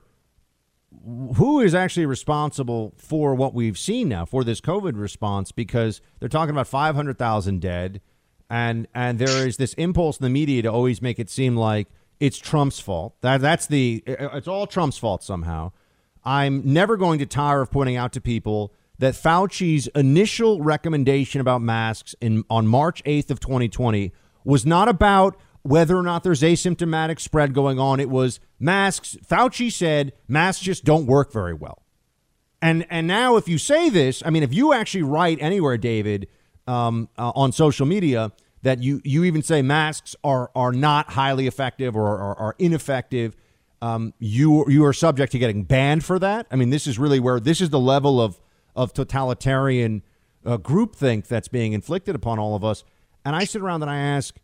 who is actually responsible for what we've seen now, for this COVID response, because they're talking about five hundred thousand dead, and and there is this impulse in the media to always make it seem like it's Trump's fault. That That's the it's all Trump's fault somehow. I'm never going to tire of pointing out to people that Fauci's initial recommendation about masks in on March eighth of twenty twenty was not about whether or not there's asymptomatic spread going on. It was masks. Fauci said masks just don't work very well. And and now if you say this, I mean, if you actually write anywhere, David, um, uh, on social media, that you, you even say masks are are not highly effective or are, are ineffective, um, you you are subject to getting banned for that. I mean, this is really where this is the level of of totalitarian uh, groupthink that's being inflicted upon all of us. And I sit around and I ask,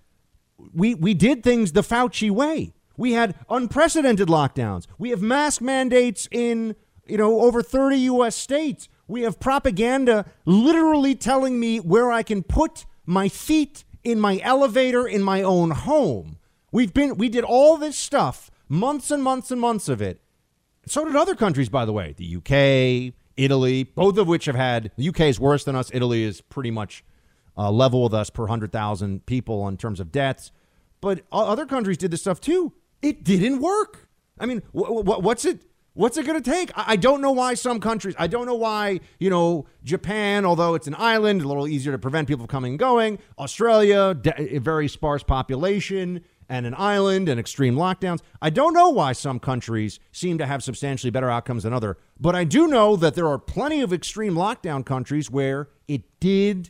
we we did things the Fauci way. We had unprecedented lockdowns. We have mask mandates in, you know, over thirty U S states. We have propaganda literally telling me where I can put my feet in my elevator in my own home. We've been we did all this stuff, months and months and months of it. So did other countries, by the way, the U K, Italy, both of which have had, the U K is worse than us. Italy is pretty much uh, level with us per one hundred thousand people in terms of deaths. But other countries did this stuff too. It didn't work. I mean, wh- wh- what's it what's it going to take? I-, I don't know why some countries, I don't know why, you know, Japan, although it's an island, a little easier to prevent people from coming and going. Australia, de- a very sparse population and an island and extreme lockdowns. I don't know why some countries seem to have substantially better outcomes than other, but I do know that there are plenty of extreme lockdown countries where it did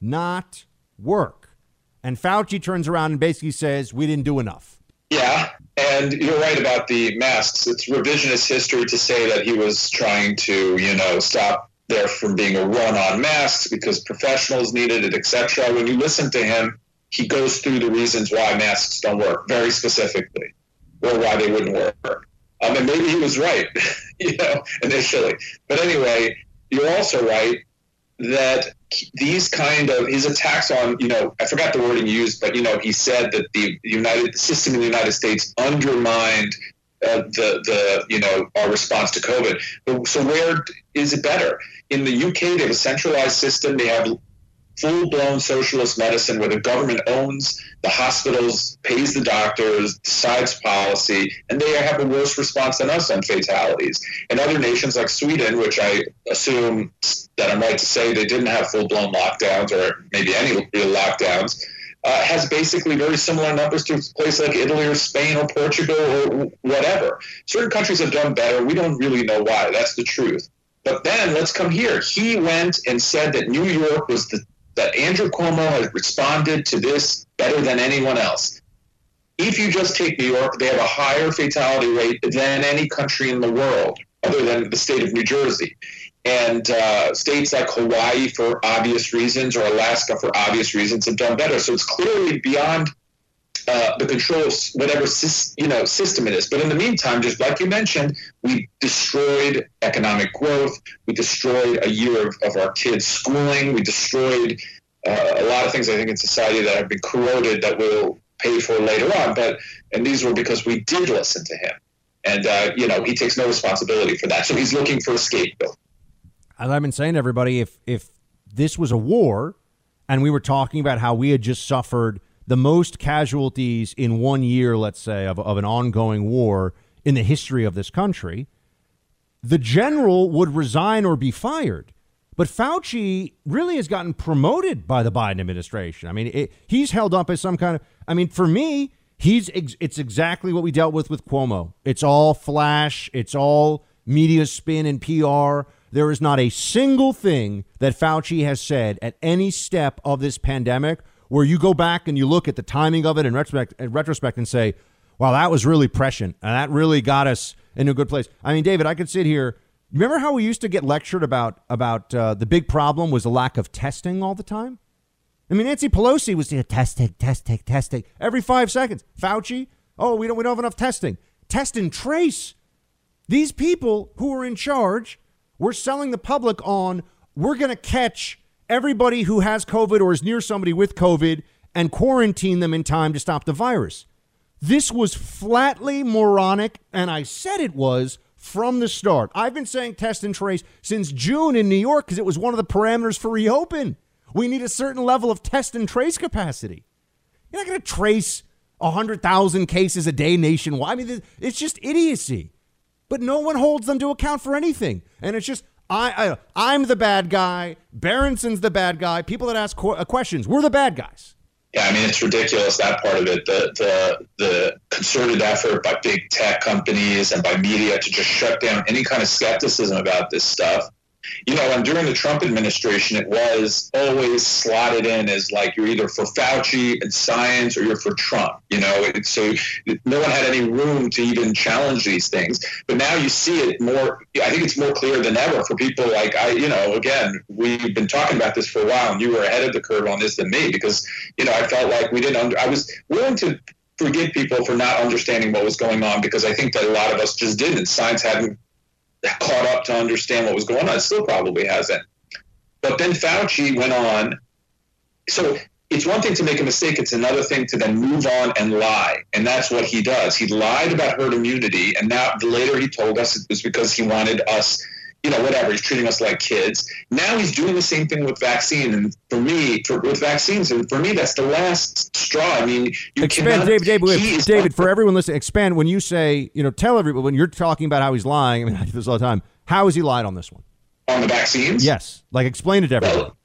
not work. And Fauci turns around and basically says, we didn't do enough. Yeah, and you're right about the masks. It's revisionist history to say that he was trying to, you know, stop there from being a run on masks because professionals needed it, et cetera. When you listen to him, he goes through the reasons why masks don't work very specifically, or why they wouldn't work. Um, and maybe he was right, you know, initially. But anyway, you're also right that these kind of his attacks on, you know, I forgot the wording used, but, you know, he said that the United the system in the United States undermined uh, the, the, you know, our response to COVID. But, so where is it better? In the U K, they have a centralized system. They have full-blown socialist medicine where the government owns the hospitals, pays the doctors, decides policy, and they have a worse response than us on fatalities. In other nations like Sweden, which I assume that I'm right to say they didn't have full-blown lockdowns or maybe any real lockdowns, uh, has basically very similar numbers to a place like Italy or Spain or Portugal or whatever. Certain countries have done better. We don't really know why. That's the truth. But then let's come here. He went and said that New York was the that Andrew Cuomo has responded to this better than anyone else. If you just take New York, they have a higher fatality rate than any country in the world, other than the state of New Jersey. And uh, states like Hawaii, for obvious reasons, or Alaska, for obvious reasons, have done better. So it's clearly beyond uh, the control of whatever you know system it is. But in the meantime, just like you mentioned, we destroyed economic growth. We destroyed a year of, of our kids' schooling. We destroyed uh, a lot of things, I think, in society that have been corroded that we'll pay for later on. But and these were because we did listen to him. And, uh, you know, he takes no responsibility for that. So he's looking for a scapegoat. As I've been saying to everybody, if if this was a war and we were talking about how we had just suffered the most casualties in one year, let's say, of, of an ongoing war in the history of this country, the general would resign or be fired. But Fauci really has gotten promoted by the Biden administration. I mean, it, he's held up as some kind of, I mean, for me, he's ex- it's exactly what we dealt with with Cuomo. It's all flash. It's all media spin and P R. There is not a single thing that Fauci has said at any step of this pandemic where you go back and you look at the timing of it in retrospect, in retrospect and say, wow, that was really prescient. And that really got us in a good place. I mean, David, I could sit here. Remember how we used to get lectured about about uh, the big problem was the lack of testing all the time? I mean, Nancy Pelosi was saying, testing, testing, testing every five seconds. Fauci, oh, we don't we don't have enough testing. Test and trace. These people who are in charge were selling the public on, we're going to catch everybody who has COVID or is near somebody with COVID and quarantine them in time to stop the virus. This was flatly moronic, and I said it was from the start. I've been saying test and trace since June in New York because it was one of the parameters for reopen. We need a certain level of test and trace capacity. You're not going to trace one hundred thousand cases a day nationwide. I mean, it's just idiocy. But no one holds them to account for anything. And it's just, I, I, I'm the bad guy. Berenson's the bad guy. People that ask qu- questions, we're the bad guys. Yeah, I mean, it's ridiculous, that part of it, the, the the concerted effort by big tech companies and by media to just shut down any kind of skepticism about this stuff. You know, and during the Trump administration, it was always slotted in as like you're either for Fauci and science or you're for Trump, you know, it, so no one had any room to even challenge these things. But now you see it more. I think it's more clear than ever for people like I, you know, again, we've been talking about this for a while and you were ahead of the curve on this than me because, you know, I felt like we didn't under, I was willing to forgive people for not understanding what was going on because I think that a lot of us just didn't. Science hadn't caught up to understand what was going on. It still probably hasn't. But then Fauci went on. So it's one thing to make a mistake. It's another thing to then move on and lie. And that's what he does. He lied about herd immunity. And now later he told us it was because he wanted us, you know, whatever. He's treating us like kids. Now he's doing the same thing with vaccine. And for me, for, with vaccines, and for me, that's the last straw. I mean, you expand, cannot, David, David, is, David, for everyone listening, expand when you say, you know, tell everybody, when you're talking about how he's lying, I mean, I do this all the time. How has he lied on this one? On the vaccines? Yes. Like, explain it to everyone. Well,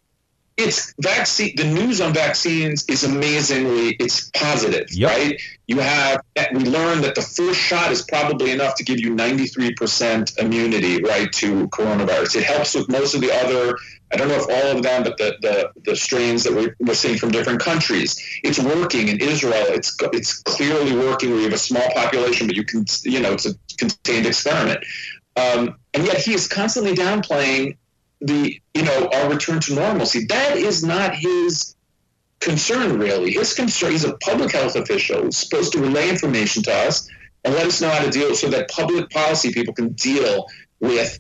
it's vaccine. The news on vaccines is amazingly, it's positive, yep. Right? You have, we learned that the first shot is probably enough to give you ninety-three percent immunity, right, to coronavirus. It helps with most of the other, I don't know if all of them, but the, the, the strains that we're, we're seeing from different countries. It's working in Israel. It's it's clearly working. We have a small population, but you can, you know, it's a contained experiment. Um, and yet he is constantly downplaying the, you know, our return to normalcy. That is not his concern, really. His concern, he's a public health official who's supposed to relay information to us and let us know how to deal so that public policy people can deal with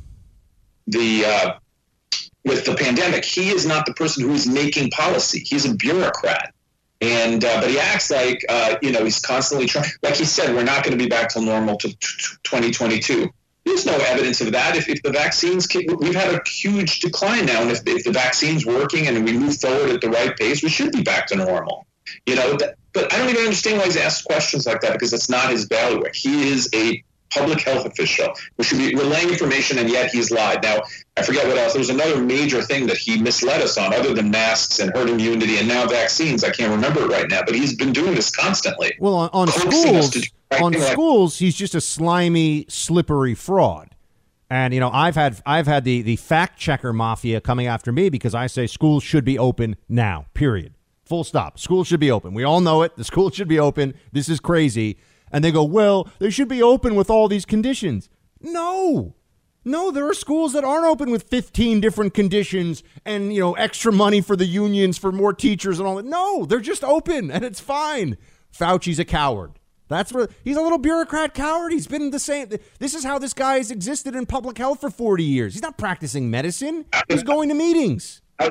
the uh, with the pandemic. He is not the person who is making policy. He's a bureaucrat. And uh, but he acts like, uh, you know, he's constantly trying. Like he said, we're not going to be back till normal to twenty twenty-two. There's no evidence of that. If, if the vaccines, we've had a huge decline now, and if, if the vaccine's working and we move forward at the right pace, we should be back to normal. You know, that, but I don't even understand why he's asked questions like that because it's not his bailiwick. He is a public health official who should be relaying information, and yet he's lied. Now, I forget what else. There was another major thing that he misled us on, other than masks and herd immunity and now vaccines. I can't remember it right now, but he's been doing this constantly. Well, on, on schools, on schools, he's just a slimy, slippery fraud. And, you know, I've had I've had the, the fact checker mafia coming after me because I say schools should be open now, period. Full stop. Schools should be open. We all know it. The school should be open. This is crazy. And they go, well, they should be open with all these conditions. No, no, there are schools that aren't open with fifteen different conditions and, you know, extra money for the unions for more teachers and all that. No, they're just open and it's fine. Fauci's a coward. That's what he's a little bureaucrat coward. He's been the same. This is how this guy has existed in public health for forty years. He's not practicing medicine. He's going to meetings. I,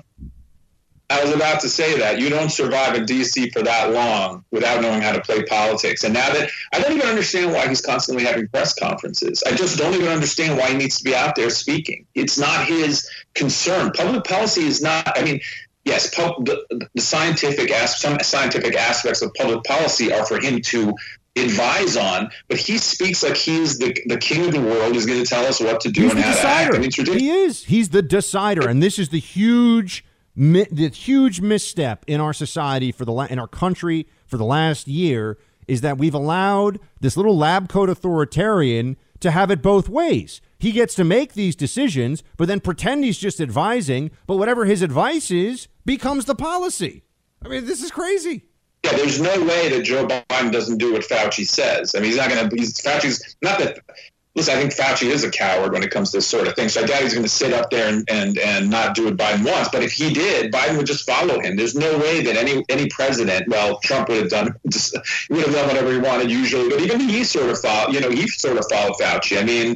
I was about to say that you don't survive in D C for that long without knowing how to play politics. And now that I don't even understand why he's constantly having press conferences. I just don't even understand why he needs to be out there speaking. It's not his concern. Public policy is not, I mean, yes, pub, the, the scientific as, some scientific aspects of public policy are for him to advise on, but he speaks like he's the the king of the world. He's going to tell us what to do He's and the how decider. to act. I mean, it's ridiculous. He is. He's the decider, and this is the huge, the huge misstep in our society for the la- in our country for the last year is that we've allowed this little lab coat authoritarian to have it both ways. He gets to make these decisions, but then pretend he's just advising. But whatever his advice is becomes the policy. I mean, this is crazy. Yeah, there's no way that Joe Biden doesn't do what Fauci says. I mean, he's not going to. He's Fauci's not that. Listen, I think Fauci is a coward when it comes to this sort of thing. So I doubt he's going to sit up there and, and, and not do what Biden wants. But if he did, Biden would just follow him. There's no way that any any president, well, Trump would have done, just, he would have done whatever he wanted usually. But even he sort of followed, you know, he sort of followed Fauci. I mean,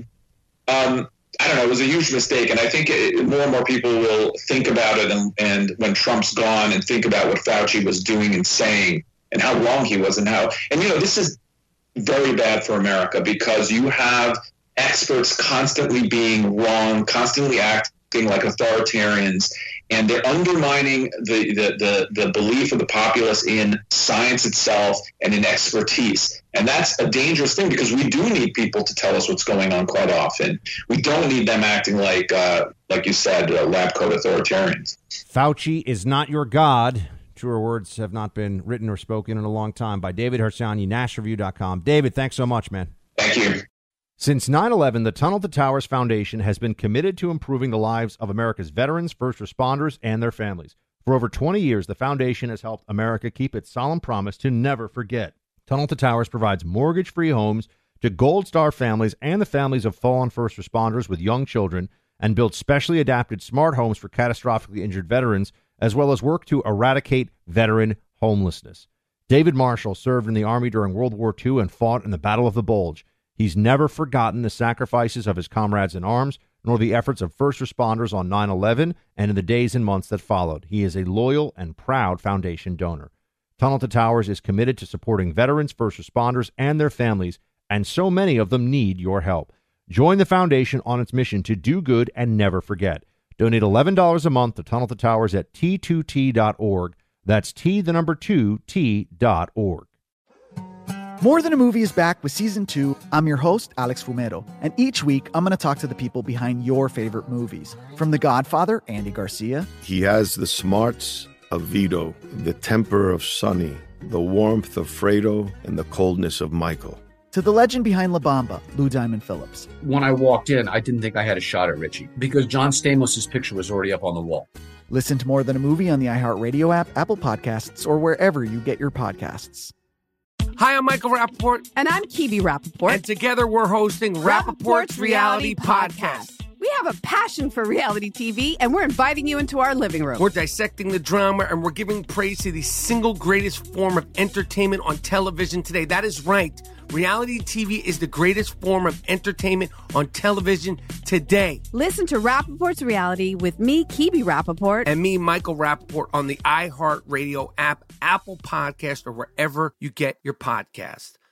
um, I don't know. It was a huge mistake. And I think it, more and more people will think about it. And, and when Trump's gone and think about what Fauci was doing and saying and how wrong he was and how, and, you know, this is very bad for America because you have experts constantly being wrong, constantly acting like authoritarians, and they're undermining the, the, the, the belief of the populace in science itself and in expertise. And that's a dangerous thing because we do need people to tell us what's going on quite often. We don't need them acting like, uh, like you said, uh, lab coat authoritarians. Fauci is not your God. Truer words have not been written or spoken in a long time. By David Harsanyi, Nash Review dot com. David, thanks so much, man. Thank you. Since nine eleven, the Tunnel to Towers Foundation has been committed to improving the lives of America's veterans, first responders, and their families. For over twenty years, the foundation has helped America keep its solemn promise to never forget. Tunnel to Towers provides mortgage-free homes to Gold Star families and the families of fallen first responders with young children, and builds specially adapted smart homes for catastrophically injured veterans, as well as work to eradicate veteran homelessness. David Marshall served in the Army during World War Two and fought in the Battle of the Bulge. He's never forgotten the sacrifices of his comrades in arms, nor the efforts of first responders on nine eleven and in the days and months that followed. He is a loyal and proud foundation donor. Tunnel to Towers is committed to supporting veterans, first responders, and their families, and so many of them need your help. Join the foundation on its mission to do good and never forget. Donate eleven dollars a month to Tunnel to Towers at T two T dot org. That's T, the number two, T dot org. More Than a Movie is back with season two. I'm your host, Alex Fumero, and each week I'm going to talk to the people behind your favorite movies. From The Godfather, Andy Garcia. He has the smarts of Vito, the temper of Sonny, the warmth of Fredo, and the coldness of Michael. To the legend behind La Bamba, Lou Diamond Phillips. When I walked in, I didn't think I had a shot at Richie because John Stamos' picture was already up on the wall. Listen to More Than a Movie on the iHeartRadio app, Apple Podcasts, or wherever you get your podcasts. Hi, I'm Michael Rappaport. And I'm Kibi Rappaport. And together we're hosting Rappaport's Reality Podcast. We have a passion for reality T V, and we're inviting you into our living room. We're dissecting the drama, and we're giving praise to the single greatest form of entertainment on television today. That is right. Reality T V is the greatest form of entertainment on television today. Listen to Rappaport's Reality with me, Kibi Rappaport. And me, Michael Rappaport, on the iHeartRadio app, Apple Podcast, or wherever you get your podcast.